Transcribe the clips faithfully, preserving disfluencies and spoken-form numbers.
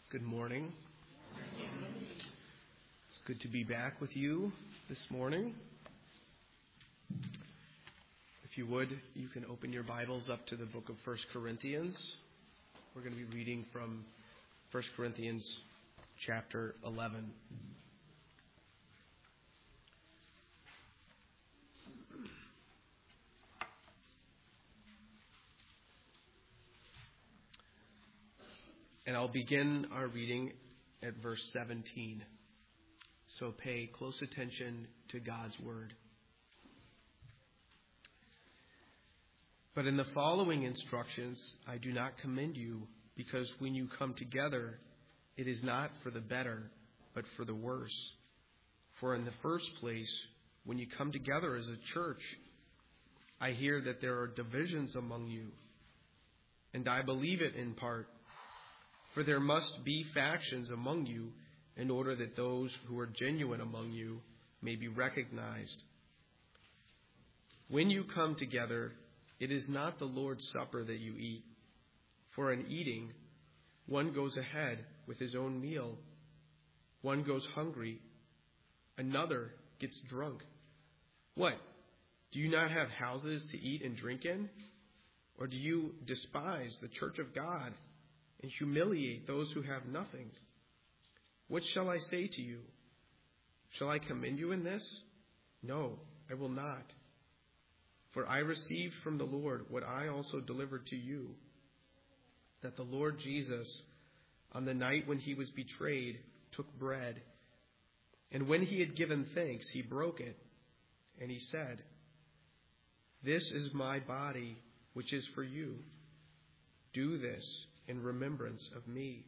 Good morning. It's good to be back with you this morning. If you would, you can open your Bibles up to the book of First Corinthians. We're going to be reading from First Corinthians chapter eleven. And I'll begin our reading at verse seventeen. So pay close attention to God's word. But in the following instructions, I do not commend you, because when you come together, it is not for the better, but for the worse. For in the first place, when you come together as a church, I hear that there are divisions among you. And I believe it in part. For there must be factions among you, in order that those who are genuine among you may be recognized. When you come together, it is not the Lord's Supper that you eat. For in eating, one goes ahead with his own meal. One goes hungry. Another gets drunk. What? Do you not have houses to eat and drink in? Or do you despise the church of God and humiliate those who have nothing? What shall I say to you? Shall I commend you in this? No, I will not. For I received from the Lord what I also delivered to you, that the Lord Jesus, on the night when he was betrayed, took bread. And when he had given thanks, he broke it. And he said, "This is my body, which is for you. Do this in remembrance of me."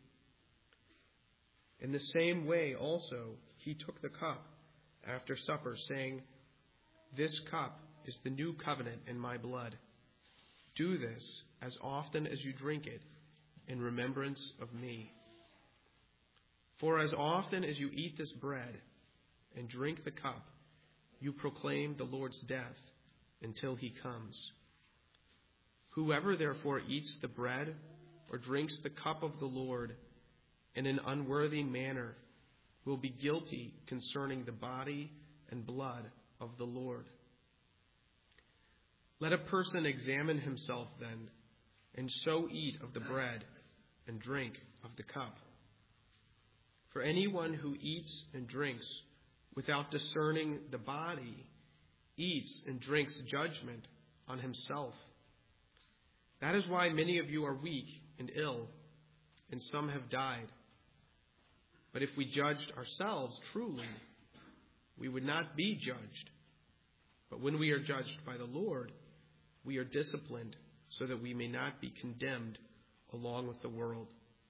In the same way also he took the cup after supper, saying, "This cup is the new covenant in my blood. Do this as often as you drink it in remembrance of me. For as often as you eat this bread and drink the cup, you proclaim the Lord's death until he comes. Whoever therefore eats the bread or drinks the cup of the Lord in an unworthy manner will be guilty concerning the body and blood of the Lord. Let a person examine himself then, and so eat of the bread and drink of the cup. For anyone who eats and drinks without discerning the body eats and drinks judgment on himself. That is why many of you are weak and ill, and some have died. But if we judged ourselves truly, we would not be judged. But when we are judged by the Lord, we are disciplined so that we may not be condemned along with the world.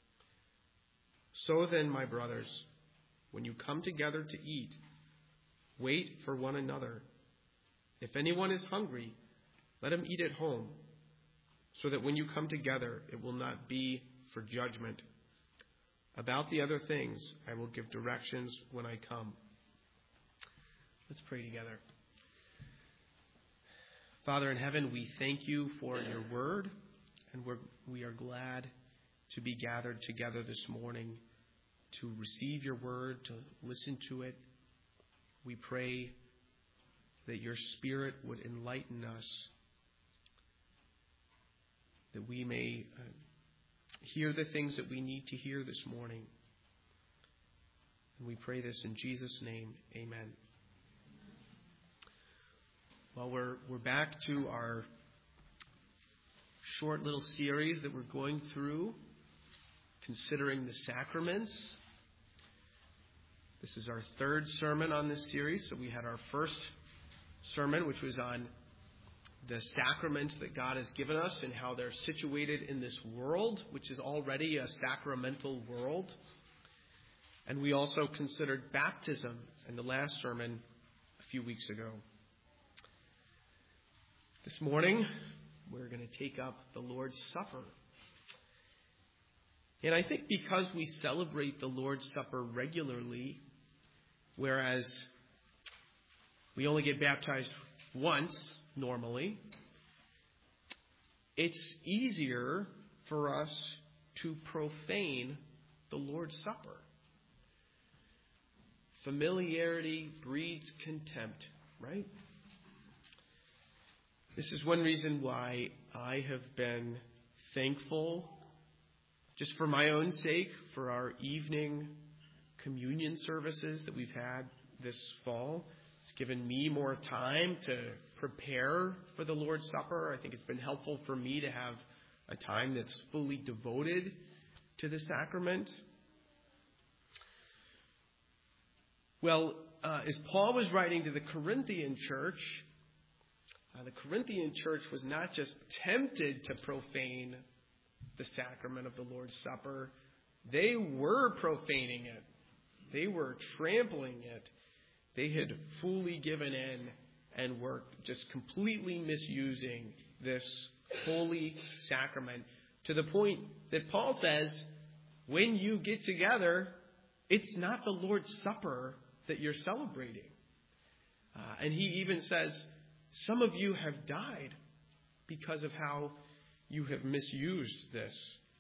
So then, my brothers, when you come together to eat, wait for one another. If anyone is hungry, let him eat at home, so that when you come together, it will not be for judgment. About the other things, I will give directions when I come." Let's pray together. Father in heaven, we thank you for your word, and we're, we are glad to be gathered together this morning to receive your word, to listen to it. We pray that your Spirit would enlighten us, that we may uh, hear the things that we need to hear this morning. And we pray this in Jesus' name. Amen. Well, we're we're back to our short little series that we're going through, considering the sacraments. This is our third sermon on this series. So we had our first sermon, which was on the sacraments that God has given us and how they're situated in this world, which is already a sacramental world. And we also considered baptism in the last sermon a few weeks ago. This morning, we're going to take up the Lord's Supper. And I think because we celebrate the Lord's Supper regularly, whereas we only get baptized once normally, it's easier for us to profane the Lord's Supper. Familiarity breeds contempt, right? This is one reason why I have been thankful, just for my own sake, for our evening communion services that we've had this fall. It's given me more time to prepare for the Lord's Supper. I think it's been helpful for me to have a time that's fully devoted to the sacrament. Well, uh, as Paul was writing to the Corinthian church, uh, the Corinthian church was not just tempted to profane the sacrament of the Lord's Supper, they were profaning it. They were trampling it. They had fully given in and were just completely misusing this holy sacrament to the point that Paul says, when you get together, it's not the Lord's Supper that you're celebrating. Uh, and he even says, some of you have died because of how you have misused this.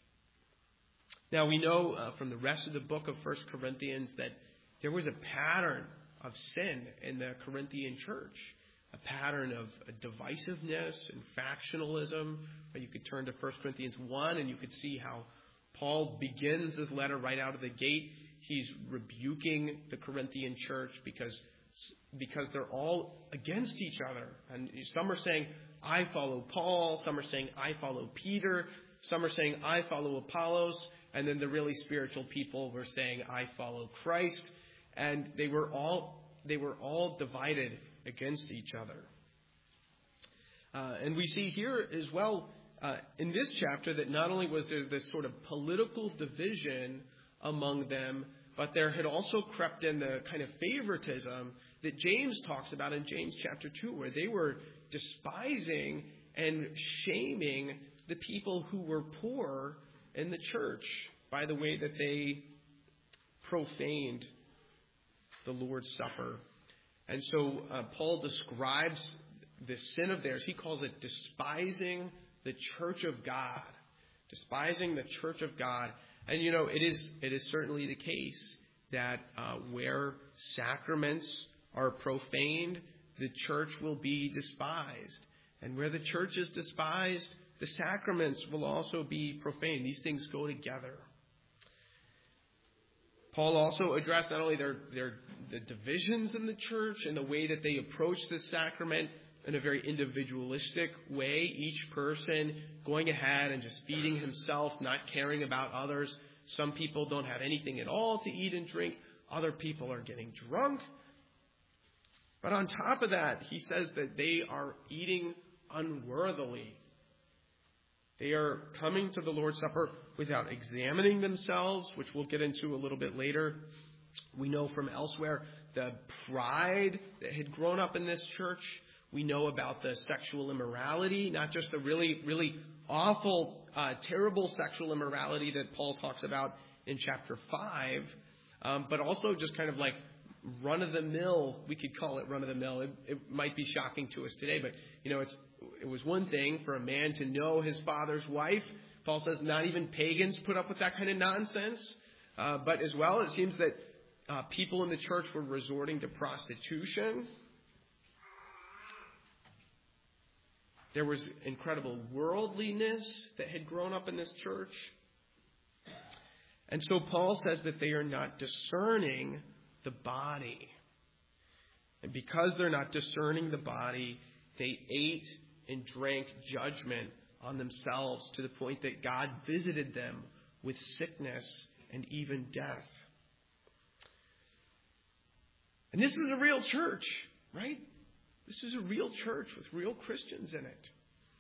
Now, we know uh, from the rest of the book of First Corinthians that there was a pattern of sin in the Corinthian church, a pattern of divisiveness and factionalism. You could turn to First Corinthians one and you could see how Paul begins his letter right out of the gate. He's rebuking the Corinthian church because, because they're all against each other. And some are saying, I follow Paul. Some are saying, I follow Peter. Some are saying, I follow Apollos. And then the really spiritual people were saying, I follow Christ. And they were all they were all divided against each other. Uh, and we see here as well uh, in this chapter that not only was there this sort of political division among them, but there had also crept in the kind of favoritism that James talks about in James chapter two, where they were despising and shaming the people who were poor in the church by the way that they profaned the Lord's Supper. And so uh, Paul describes the sin of theirs. He calls it despising the church of God. Despising the church of God. And, you know, it is it is certainly the case that uh, where sacraments are profaned, the church will be despised. And where the church is despised, the sacraments will also be profaned. These things go together. Paul also addressed not only their, their the divisions in the church and the way that they approach the sacrament in a very individualistic way, each person going ahead and just feeding himself, not caring about others. Some people don't have anything at all to eat and drink. Other people are getting drunk. But on top of that, he says that they are eating unworthily. They are coming to the Lord's Supper without examining themselves, which we'll get into a little bit later. We know from elsewhere the pride that had grown up in this church. We know about the sexual immorality, not just the really, really awful, uh, terrible sexual immorality that Paul talks about in chapter five, um, but also just kind of like run-of-the-mill, we could call it run-of-the-mill. It, it might be shocking to us today, but, you know, it's it was one thing for a man to know his father's wife. Paul says not even pagans put up with that kind of nonsense. Uh, but as well, it seems that uh, people in the church were resorting to prostitution. There was incredible worldliness that had grown up in this church. And so Paul says that they are not discerning the body. And because they're not discerning the body, they ate and drank judgment on themselves to the point that God visited them with sickness and even death. And this is a real church, right? This is a real church with real Christians in it.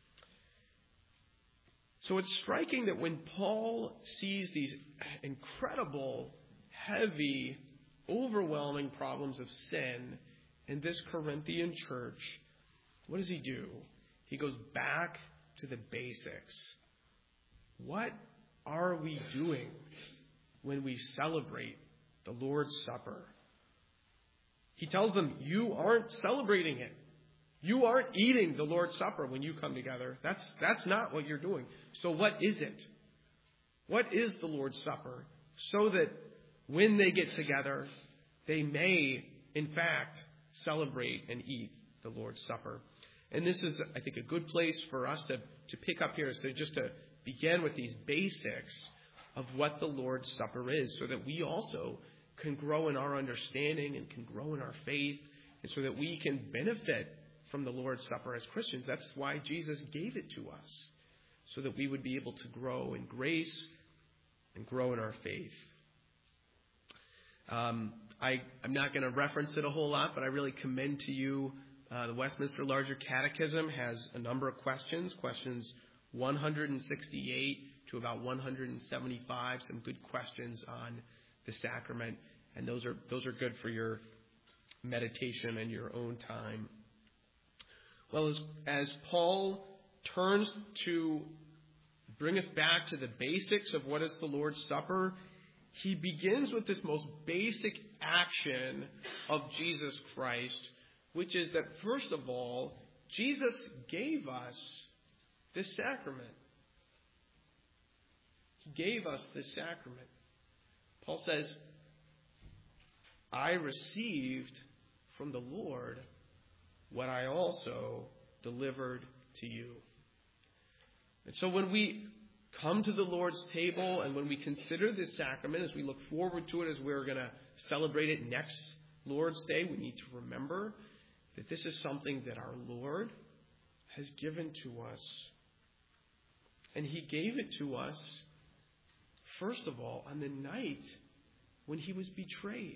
So it's striking that when Paul sees these incredible, heavy, overwhelming problems of sin in this Corinthian church, what does he do? He goes back to the basics. What are we doing when we celebrate the Lord's Supper? He tells them, you aren't celebrating it. You aren't eating the Lord's Supper when you come together. That's, that's not what you're doing. So what is it? What is the Lord's Supper? so that when they get together, they may, in fact, celebrate and eat the Lord's Supper. And this is, I think, a good place for us to, to pick up here, is to just to begin with these basics of what the Lord's Supper is, so that we also can grow in our understanding and can grow in our faith, and so that we can benefit from the Lord's Supper as Christians. That's why Jesus gave it to us, so that we would be able to grow in grace and grow in our faith. Um, I, I'm not going to reference it a whole lot, but I really commend to you uh, the Westminster Larger Catechism has a number of questions, questions one hundred sixty-eight to about one hundred seventy-five, some good questions on the sacrament, and those are those are good for your meditation and your own time. Well, as, as Paul turns to bring us back to the basics of what is the Lord's Supper, he begins with this most basic action of Jesus Christ, which is that, first of all, Jesus gave us this sacrament. He gave us this sacrament. Paul says, I received from the Lord what I also delivered to you. And so when we come to the Lord's table and when we consider this sacrament, as we look forward to it, as we're going to celebrate it next Lord's Day, we need to remember that this is something that our Lord has given to us. And he gave it to us, first of all, on the night when he was betrayed.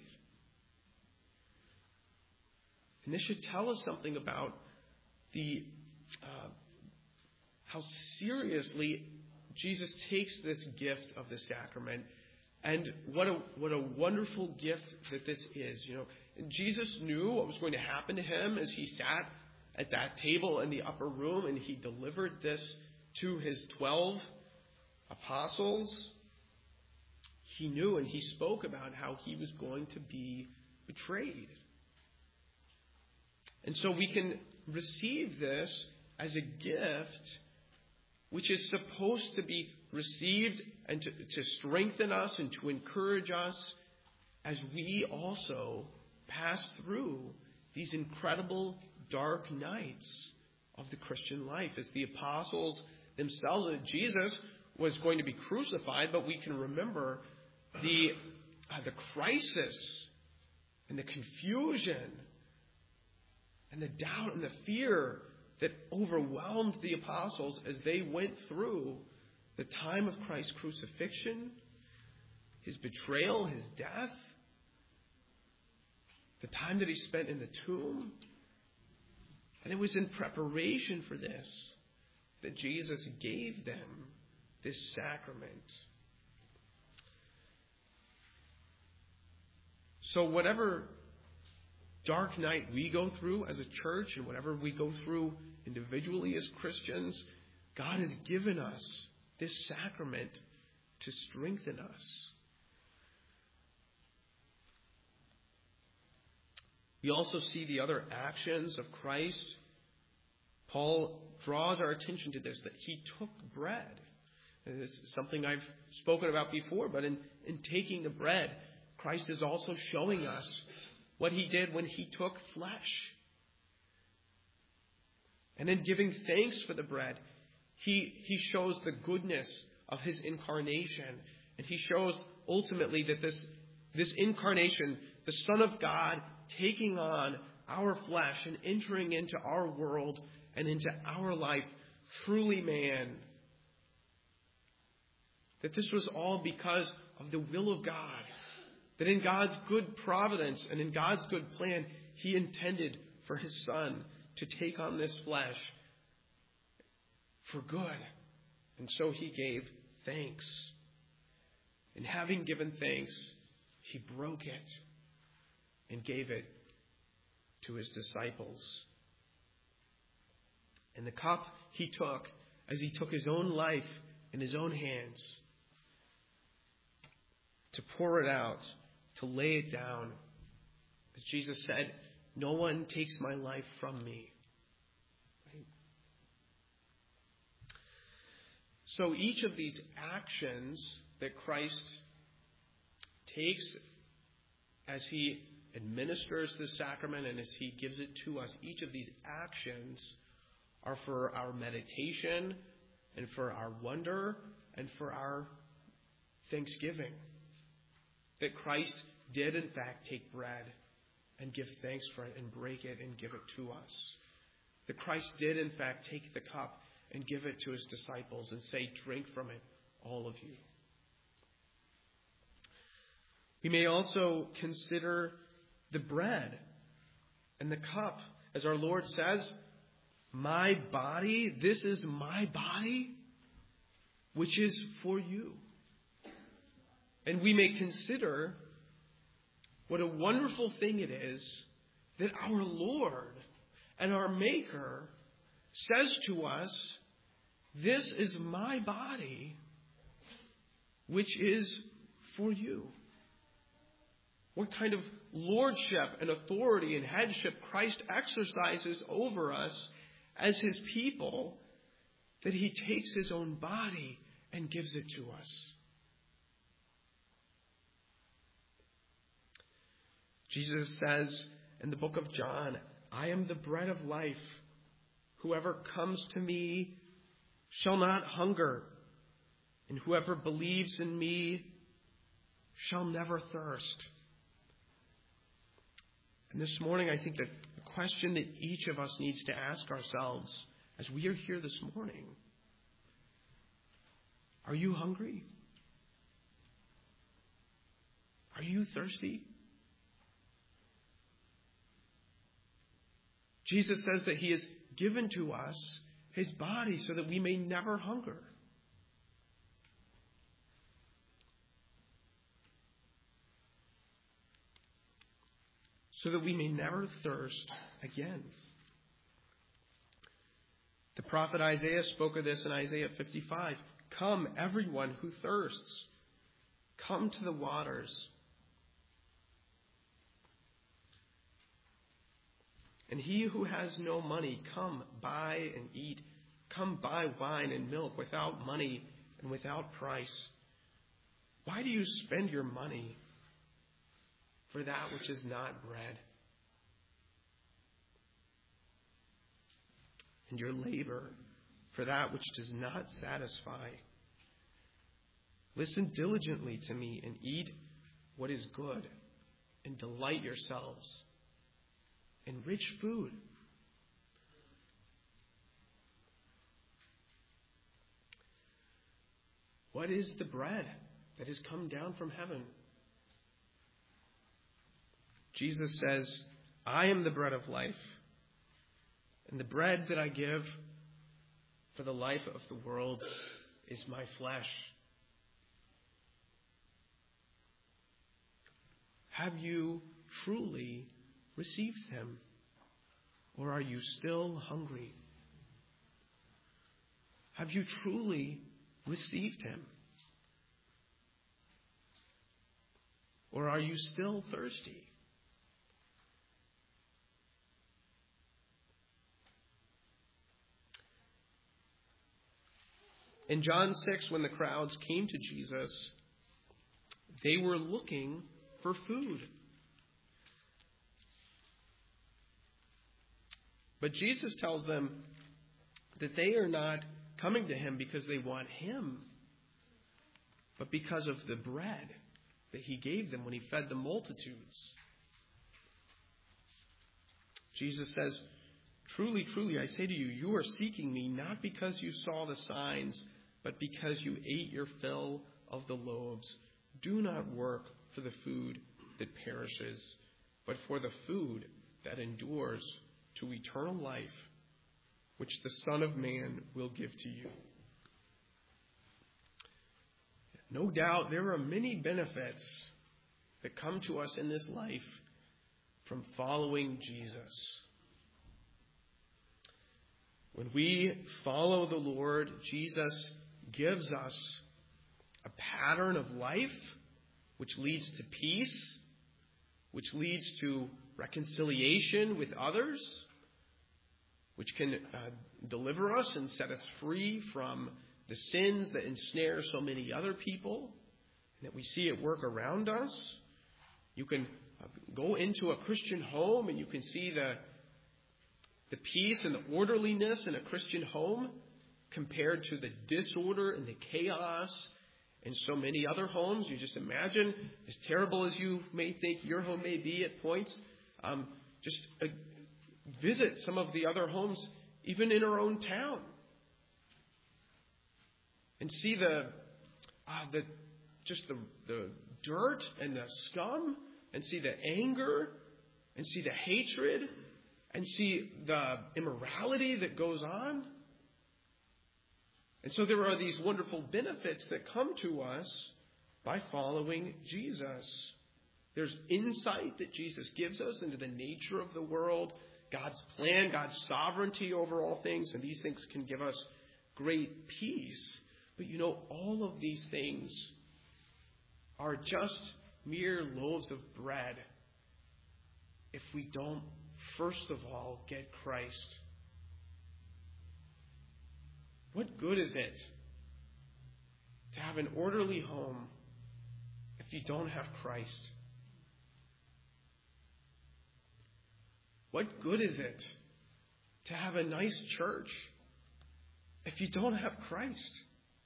And this should tell us something about the uh, how seriously Jesus takes this gift of the sacrament, and what a what a wonderful gift that this is. You know, and Jesus knew what was going to happen to him as he sat at that table in the upper room, and he delivered this to his twelve apostles. He knew, and he spoke about how he was going to be betrayed. And so we can receive this as a gift which is supposed to be received and to, to strengthen us and to encourage us as we also pass through these incredible dark nights of the Christian life. As the apostles themselves, Jesus was going to be crucified, but we can remember the, uh, the crisis and the confusion and the doubt and the fear that overwhelmed the apostles as they went through the time of Christ's crucifixion, his betrayal, his death, the time that he spent in the tomb. And it was in preparation for this that Jesus gave them this sacrament. So whatever dark night we go through as a church, and whatever we go through individually as Christians, God has given us this sacrament to strengthen us. We also see the other actions of Christ. Paul draws our attention to this, that he took bread. And this is something I've spoken about before, but in, in taking the bread, Christ is also showing us what he did when he took flesh. And in giving thanks for the bread, he, he shows the goodness of his incarnation. And he shows ultimately that this, this incarnation, the Son of God taking on our flesh and entering into our world and into our life, truly man, that this was all because of the will of God. That in God's good providence and in God's good plan, he intended for his Son to take on this flesh for good. And so he gave thanks. And having given thanks, he broke it and gave it to his disciples. And the cup he took as he took his own life in his own hands to pour it out, to lay it down. As Jesus said, no one takes my life from me. Right? So each of these actions that Christ takes, as he administers the sacrament and as he gives it to us, each of these actions are for our meditation and for our wonder and for our thanksgiving. That Christ did in fact take bread and give thanks for it and break it and give it to us. That Christ did in fact take the cup and give it to his disciples and say, drink from it, all of you. We may also consider the bread and the cup. As our Lord says, my body, this is my body, which is for you. And we may consider what a wonderful thing it is that our Lord and our Maker says to us, this is my body, which is for you. What kind of lordship and authority and headship Christ exercises over us as his people, that he takes his own body and gives it to us. Jesus says in the book of John, I am the bread of life. Whoever comes to me shall not hunger, and whoever believes in me shall never thirst. And this morning, I think that the question that each of us needs to ask ourselves as we are here this morning, are you hungry? Are you thirsty? Jesus says that he has given to us his body so that we may never hunger. So that we may never thirst again. The prophet Isaiah spoke of this in Isaiah fifty-five. Come, everyone who thirsts, come to the waters. And he who has no money, come buy and eat. Come buy wine and milk without money and without price. Why do you spend your money for that which is not bread, and your labor for that which does not satisfy? Listen diligently to me and eat what is good, and delight yourselves in rich food. What is the bread that has come down from heaven? Jesus says, I am the bread of life, and the bread that I give for the life of the world is my flesh. Have you truly received him, or are you still hungry? Have you truly received him, or are you still thirsty? In John six, when the crowds came to Jesus, they were looking for food. But Jesus tells them that they are not coming to him because they want him, but because of the bread that he gave them when he fed the multitudes. Jesus says, truly, truly, I say to you, you are seeking me not because you saw the signs, but because you ate your fill of the loaves. Do not work for the food that perishes, but for the food that endures to eternal life, which the Son of Man will give to you. No doubt there are many benefits that come to us in this life from following Jesus. When we follow the Lord, Jesus gives us a pattern of life which leads to peace, which leads to reconciliation with others, which can uh, deliver us and set us free from the sins that ensnare so many other people, that we see at work around us. You can go into a Christian home and you can see the, the peace and the orderliness in a Christian home compared to the disorder and the chaos in so many other homes. You just imagine, as terrible as you may think your home may be at points, um, just uh, visit some of the other homes, even in our own town, and see the, uh, the just the, the dirt and the scum, and see the anger, and see the hatred, and see the immorality that goes on. And so there are these wonderful benefits that come to us by following Jesus. There's insight that Jesus gives us into the nature of the world, God's plan, God's sovereignty over all things, and these things can give us great peace. But you know, all of these things are just mere loaves of bread if we don't, first of all, get Christ. What good is it to have an orderly home if you don't have Christ? What good is it to have a nice church if you don't have Christ?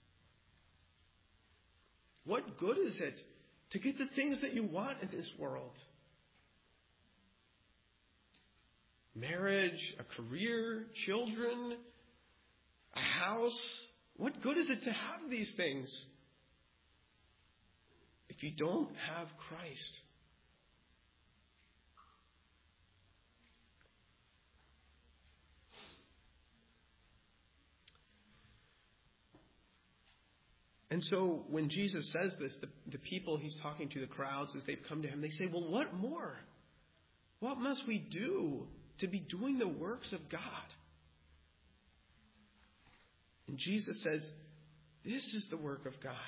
What good is it to get the things that you want in this world? Marriage, a career, children, a house. What good is it to have these things if you don't have Christ? And so when Jesus says this, the, the people he's talking to, the crowds, as they've come to him, they say, well, what more? What must we do to be doing the works of God? And Jesus says, this is the work of God.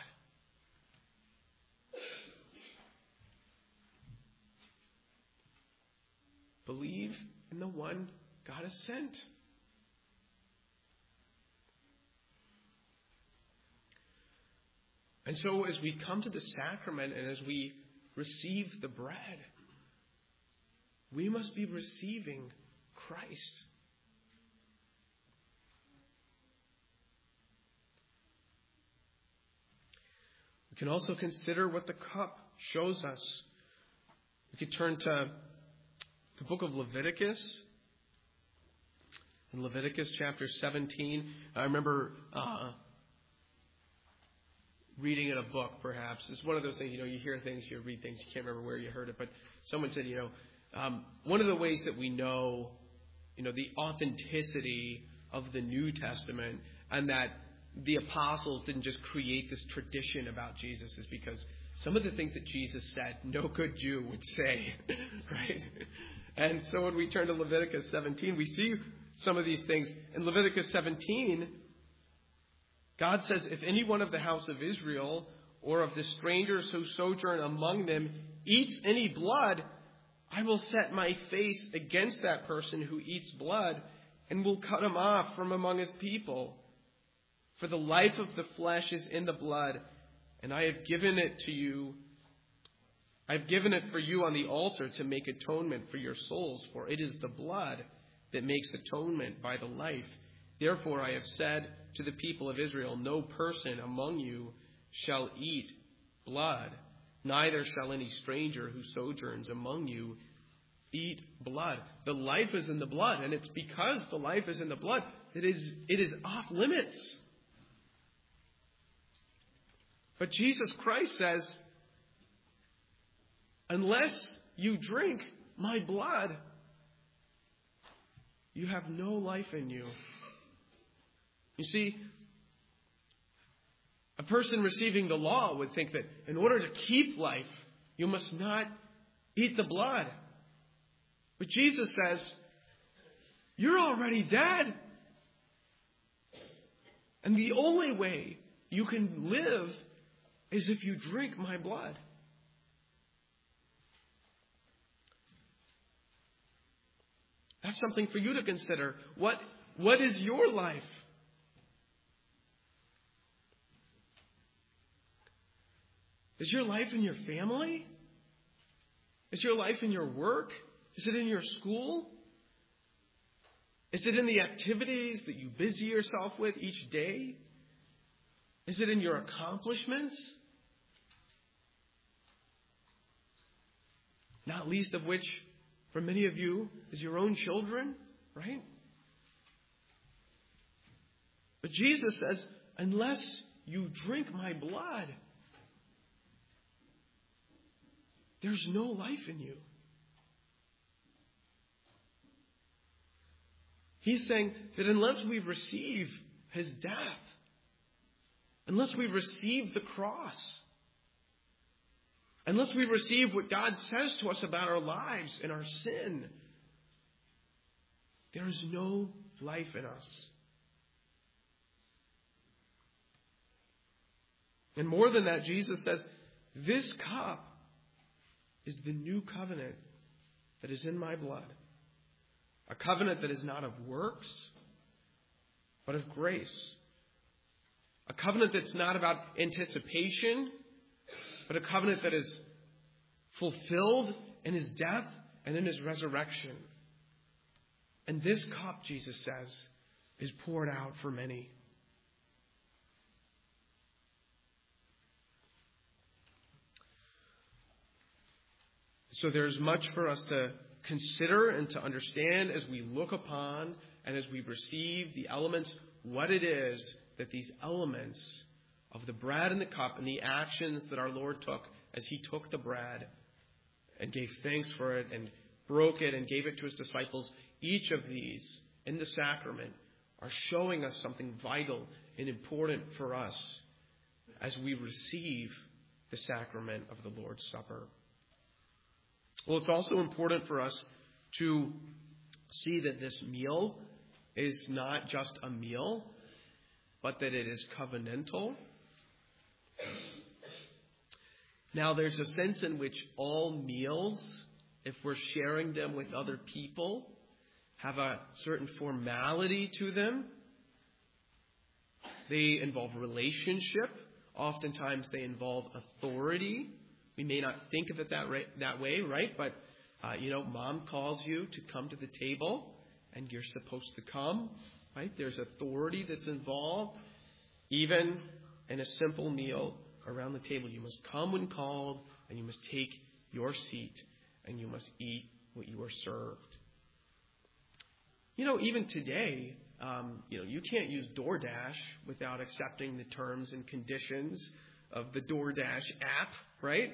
Believe in the one God has sent. And so as we come to the sacrament and as we receive the bread, we must be receiving Christ. We can also consider what the cup shows us. We could turn to the book of Leviticus. In Leviticus chapter seventeen, I remember uh, reading in a book, perhaps. It's one of those things, you know, you hear things, you read things, you can't remember where you heard it, but someone said, you know, um, one of the ways that we know, you know, the authenticity of the New Testament and that the apostles didn't just create this tradition about Jesus is because some of the things that Jesus said, no good Jew would say, right? And so when we turn to Leviticus seventeen, we see some of these things. In Leviticus seventeen, God says, if any one of the house of Israel or of the strangers who sojourn among them eats any blood, I will set my face against that person who eats blood and will cut him off from among his people. For the life of the flesh is in the blood, and I have given it to you. I have given it for you on the altar to make atonement for your souls, for it is the blood that makes atonement by the life. Therefore I have said to the people of Israel, no person among you shall eat blood, neither shall any stranger who sojourns among you eat blood. The life is in the blood, and it's because the life is in the blood that it is, it is off limits. But Jesus Christ says, unless you drink my blood, you have no life in you. You see, a person receiving the law would think that in order to keep life, you must not eat the blood. But Jesus says, you're already dead. And the only way you can live is if you drink my blood. That's something for you to consider. What, what is your life? Is your life in your family? Is your life in your work? Is it in your school? Is it in the activities that you busy yourself with each day? Is it in your accomplishments? Not least of which, for many of you, is your own children, right? But Jesus says, unless you drink my blood, there's no life in you. He's saying that unless we receive his death, unless we receive the cross, unless we receive what God says to us about our lives and our sin, there is no life in us. And more than that, Jesus says, this cup is the new covenant that is in my blood. A covenant that is not of works, but of grace. A covenant that's not about anticipation, but a covenant that is fulfilled in his death and in his resurrection. And this cup, Jesus says, is poured out for many. So there's much for us to consider and to understand as we look upon and as we receive the elements, what it is that these elements of the bread and the cup and the actions that our Lord took as he took the bread and gave thanks for it and broke it and gave it to his disciples, each of these in the sacrament are showing us something vital and important for us as we receive the sacrament of the Lord's Supper. Well, it's also important for us to see that this meal is not just a meal, but that it is covenantal. Now, there's a sense in which all meals, if we're sharing them with other people, have a certain formality to them. They involve relationship. Oftentimes they involve authority. We may not think of it that, right, that way, right? But, uh, you know, mom calls you to come to the table, and you're supposed to come, right? There's authority that's involved. Even in a simple meal around the table, you must come when called, and you must take your seat, and you must eat what you are served. You know, even today, um, you know, you can't use DoorDash without accepting the terms and conditions of the DoorDash app, right?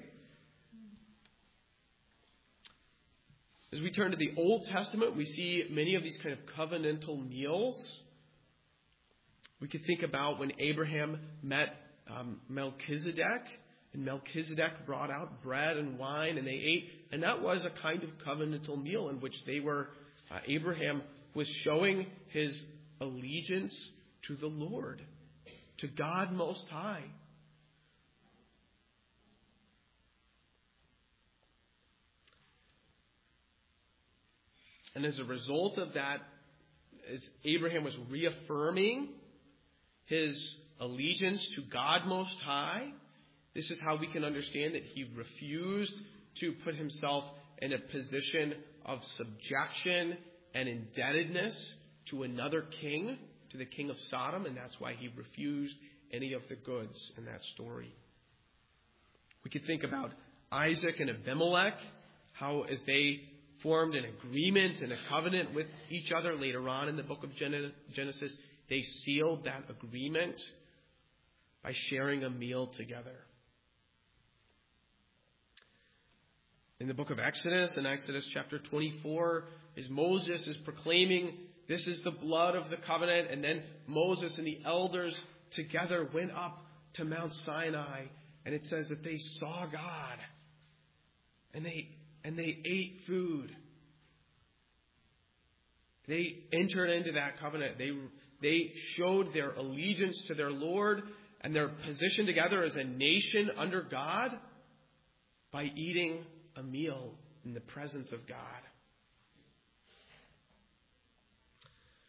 As we turn to the Old Testament, we see many of these kind of covenantal meals. We could think about when Abraham met um, Melchizedek, and Melchizedek brought out bread and wine, and they ate, and that was a kind of covenantal meal in which they were, uh, Abraham was showing his allegiance to the Lord, to God Most High. And as a result of that, as Abraham was reaffirming his allegiance to God Most High, this is how we can understand that he refused to put himself in a position of subjection and indebtedness to another king, to the king of Sodom, and that's why he refused any of the goods in that story. We could think about Isaac and Abimelech, how as they formed an agreement and a covenant with each other later on in the book of Genesis, they sealed that agreement by sharing a meal together. In the book of Exodus, in Exodus chapter twenty-four, as Moses is proclaiming, this is the blood of the covenant, and then Moses and the elders together went up to Mount Sinai, and it says that they saw God, and they and they ate food. They entered into that covenant. They they showed their allegiance to their Lord and their position together as a nation under God by eating a meal in the presence of God.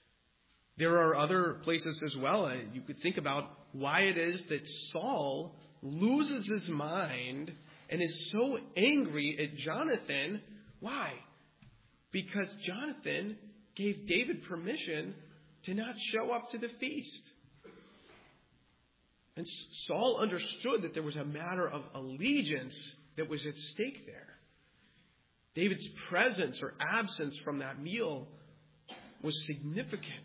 There are other places as well. You could think about why it is that Saul loses his mind and is so angry at Jonathan. Why? Because Jonathan gave David permission to not show up to the feast. And Saul understood that there was a matter of allegiance that was at stake there. David's presence or absence from that meal was significant.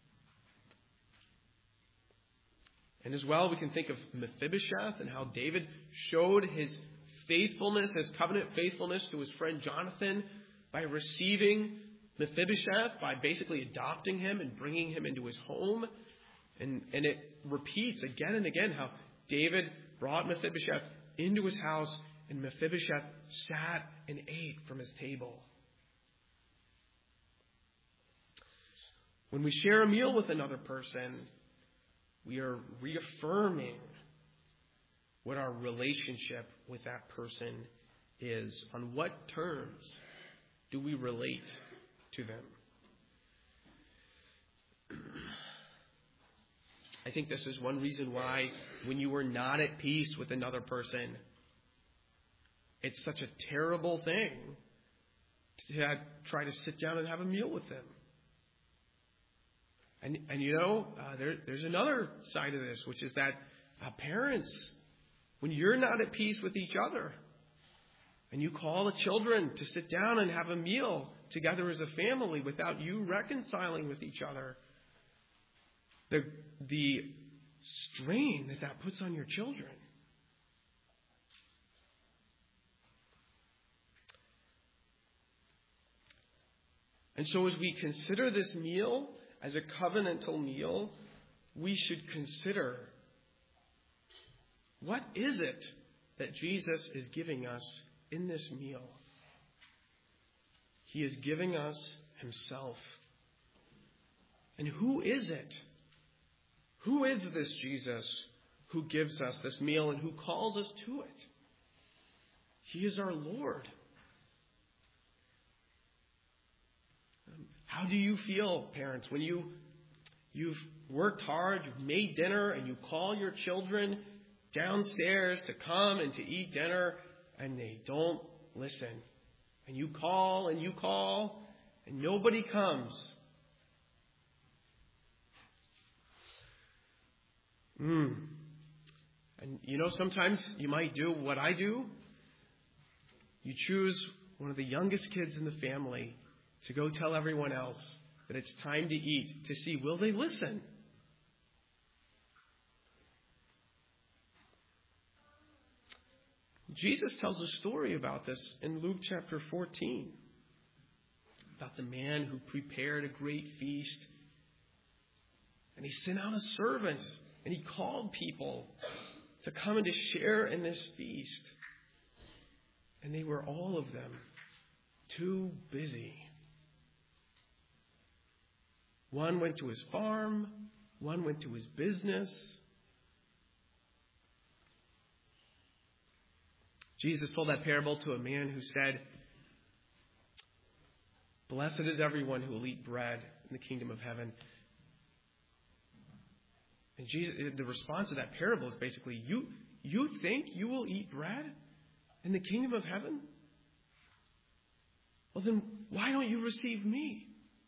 And as well, we can think of Mephibosheth and how David showed his faithfulness, his covenant faithfulness to his friend Jonathan by receiving Mephibosheth, by basically adopting him and bringing him into his home. And, and it repeats again and again how David brought Mephibosheth into his house, and Mephibosheth sat and ate from his table. When we share a meal with another person, we are reaffirming what our relationship with that person is. On what terms do we relate to them? I think this is one reason why when you are not at peace with another person, it's such a terrible thing to try to sit down and have a meal with them. And, and you know, uh, there, there's another side of this, which is that uh, parents, when you're not at peace with each other, and you call the children to sit down and have a meal together as a family without you reconciling with each other, the, the strain that that puts on your children. And so as we consider this meal as a covenantal meal, we should consider, what is it that Jesus is giving us in this meal? He is giving us himself. And who is it? Who is this Jesus who gives us this meal and who calls us to it? He is our Lord. How do you feel, parents, when you, you've worked hard, you've made dinner, and you call your children downstairs to come and to eat dinner, and they don't listen? And you call and you call, and nobody comes. Mm. And you know, sometimes you might do what I do. You choose one of the youngest kids in the family to go tell everyone else that it's time to eat, to see, will they listen? Jesus tells a story about this in Luke chapter fourteen, about the man who prepared a great feast. And he sent out his servants, and he called people to come and to share in this feast. And they were, all of them, too busy. One went to his farm, one went to his business. Jesus told that parable to a man who said, "Blessed is everyone who will eat bread in the kingdom of heaven." And Jesus, the response to that parable is basically, you, you think you will eat bread in the kingdom of heaven? Well, then why don't you receive me?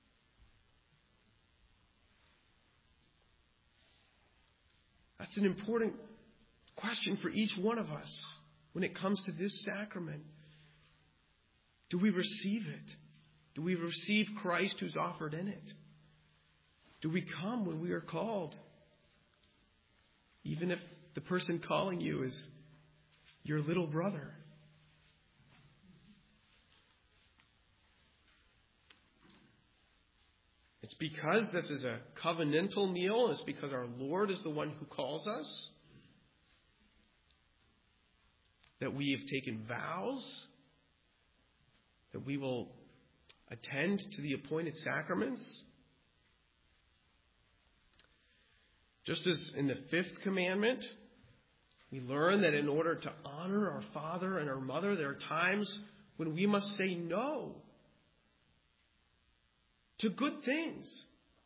That's an important question for each one of us when it comes to this sacrament. Do we receive it? Do we receive Christ who's offered in it? Do we come when we are called? Even if the person calling you is your little brother. It's because this is a covenantal meal. It's because our Lord is the one who calls us, that we have taken vows, that we will attend to the appointed sacraments. Just as in the fifth commandment, we learn that in order to honor our father and our mother, there are times when we must say no to good things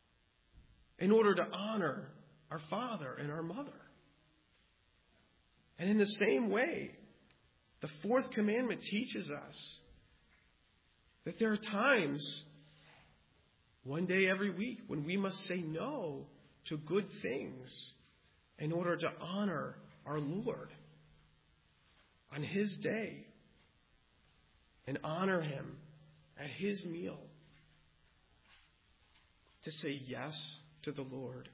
in order to honor our father and our mother. And in the same way, the fourth commandment teaches us that there are times, one day every week, when we must say no to good things in order to honor our Lord on His day and honor Him at His meal. To say yes to the Lord.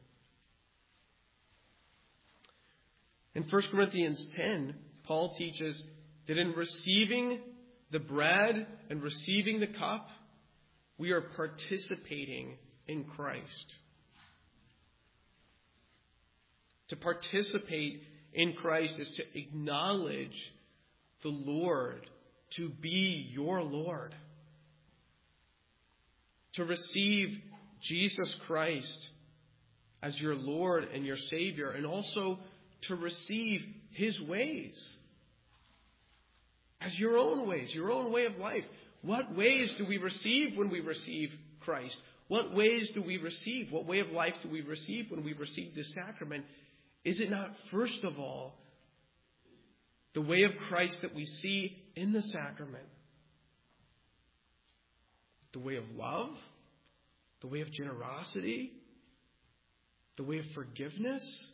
In First Corinthians ten, Paul teaches that in receiving the bread and receiving the cup, we are participating in Christ. To participate in Christ is to acknowledge the Lord to be your Lord. To receive Jesus Christ as your Lord and your Savior, and also to receive His ways as your own ways, your own way of life. What ways do we receive when we receive Christ? What ways do we receive? What way of life do we receive when we receive this sacrament? Is it not, first of all, the way of Christ that we see in the sacrament? The way of love? The way of generosity? The way of forgiveness?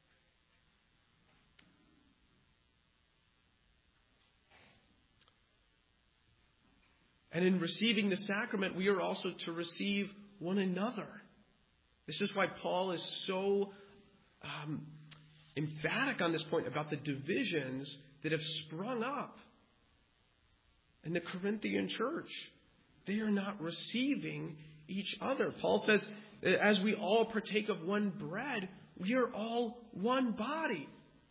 And in receiving the sacrament, we are also to receive one another. This is why Paul is so um, emphatic on this point about the divisions that have sprung up in the Corinthian church. They are not receiving each other. Paul says, as we all partake of one bread, we are all one body.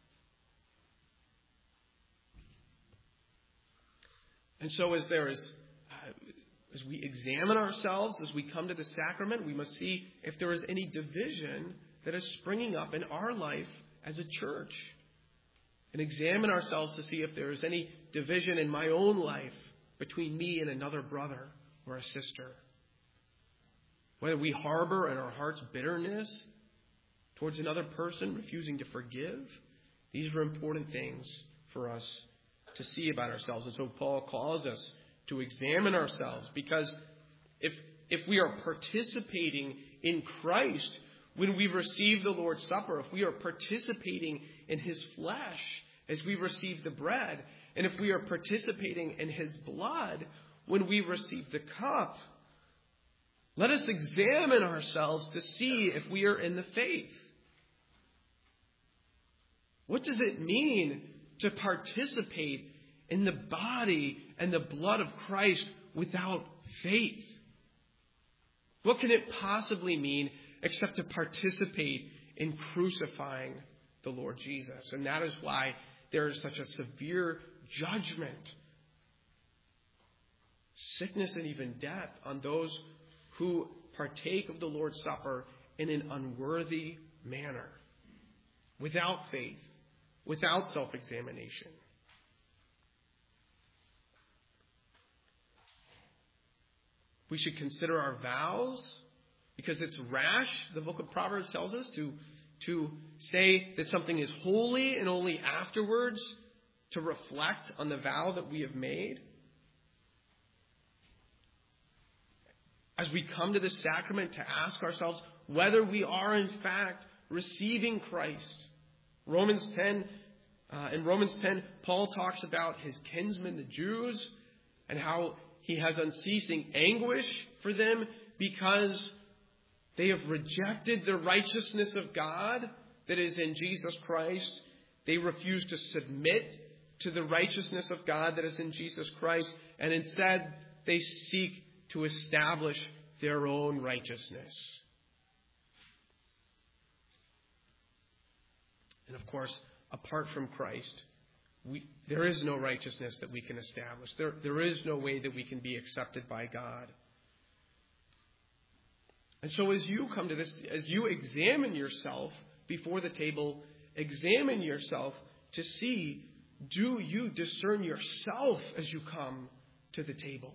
And so as there is As we examine ourselves, as we come to the sacrament, we must see if there is any division that is springing up in our life as a church. And examine ourselves to see if there is any division in my own life between me and another brother or a sister. Whether we harbor in our hearts bitterness towards another person, refusing to forgive. These are important things for us to see about ourselves. And so Paul calls us to examine ourselves, because if if we are participating in Christ when we receive the Lord's Supper, if we are participating in His flesh as we receive the bread, and if we are participating in His blood when we receive the cup, let us examine ourselves to see if we are in the faith. What does it mean to participate in the body and the blood of Christ without faith? What can it possibly mean except to participate in crucifying the Lord Jesus? And that is why there is such a severe judgment, sickness and even death on those who partake of the Lord's Supper in an unworthy manner, without faith, without self-examination. We should consider our vows, because it's rash, the book of Proverbs tells us, to, to say that something is holy and only afterwards to reflect on the vow that we have made. As we come to the sacrament, to ask ourselves whether we are in fact receiving Christ. Romans ten, uh, in Romans ten, Paul talks about his kinsmen, the Jews, and how He has unceasing anguish for them because they have rejected the righteousness of God that is in Jesus Christ. They refuse to submit to the righteousness of God that is in Jesus Christ, and instead they seek to establish their own righteousness. And of course, apart from Christ, We, there is no righteousness that we can establish. There, there is no way that we can be accepted by God. And so as you come to this, as you examine yourself before the table, examine yourself to see, do you discern yourself as you come to the table?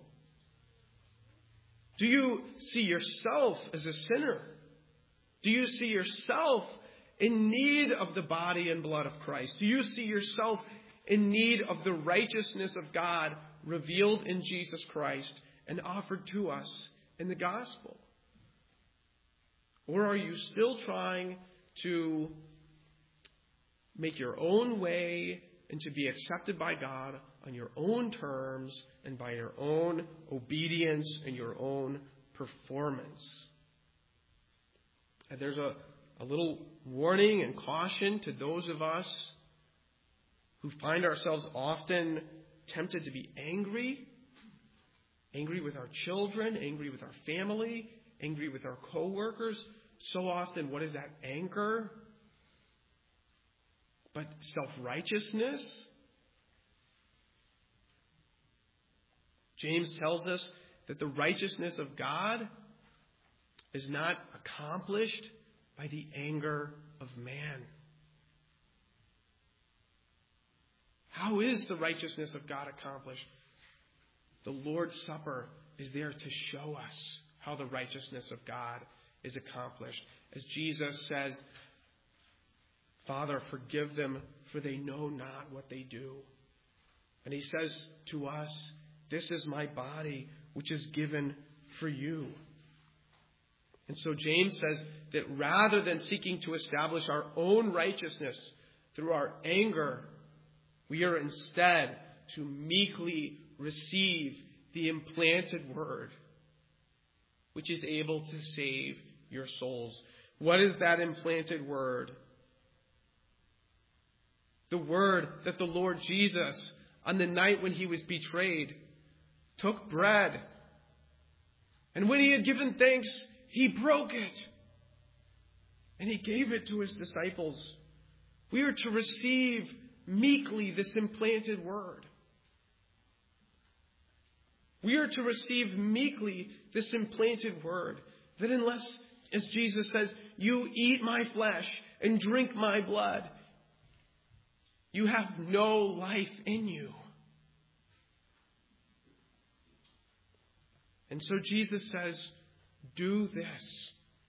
Do you see yourself as a sinner? Do you see yourself in need of the body and blood of Christ? Do you see yourself in need of the righteousness of God revealed in Jesus Christ and offered to us in the gospel? Or are you still trying to make your own way and to be accepted by God on your own terms and by your own obedience and your own performance? And there's a, a little warning and caution to those of us who find ourselves often tempted to be angry, angry with our children, angry with our family, angry with our co-workers. So often, what is that anger? But self-righteousness. James tells us that the righteousness of God is not accomplished by the anger of man. How is the righteousness of God accomplished? The Lord's Supper is there to show us how the righteousness of God is accomplished. As Jesus says, Father, forgive them, for they know not what they do. And he says to us, this is my body, which is given for you. And so James says that rather than seeking to establish our own righteousness through our anger, we are instead to meekly receive the implanted word, which is able to save your souls. What is that implanted word? The word that the Lord Jesus, on the night when he was betrayed, took bread. And when he had given thanks, he broke it. And he gave it to his disciples. We are to receive meekly this implanted word. We are to receive meekly this implanted word. That unless, as Jesus says, you eat my flesh and drink my blood, you have no life in you. And so Jesus says, do this.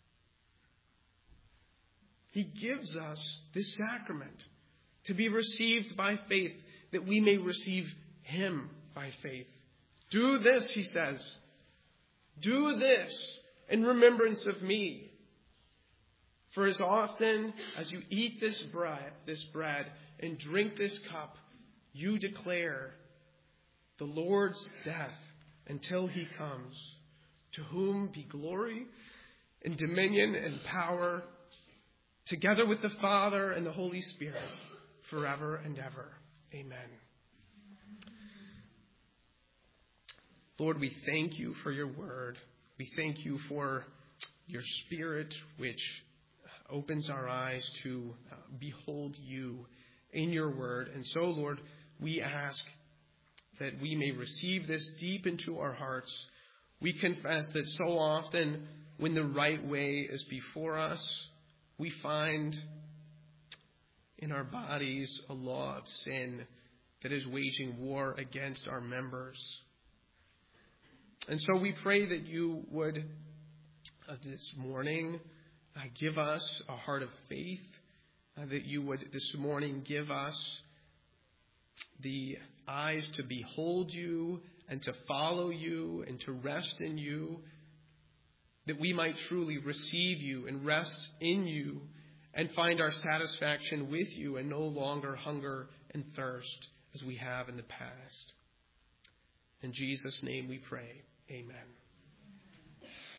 He gives us this sacrament to be received by faith, that we may receive him by faith. Do this, he says. Do this in remembrance of me. For as often as you eat this bread, this bread and drink this cup, you declare the Lord's death until he comes, to whom be glory and dominion and power, together with the Father and the Holy Spirit, forever and ever. Amen. Lord, we thank you for your word. We thank you for your Spirit, which opens our eyes to uh, behold you in your word. And so, Lord, we ask that we may receive this deep into our hearts. We confess that so often when the right way is before us, we find in our bodies a law of sin that is waging war against our members. And so we pray that you would uh, this morning uh, give us a heart of faith, uh, that you would this morning give us the eyes to behold you and to follow you and to rest in you, that we might truly receive you and rest in you and find our satisfaction with you and no longer hunger and thirst as we have in the past. In Jesus' name we pray. Amen.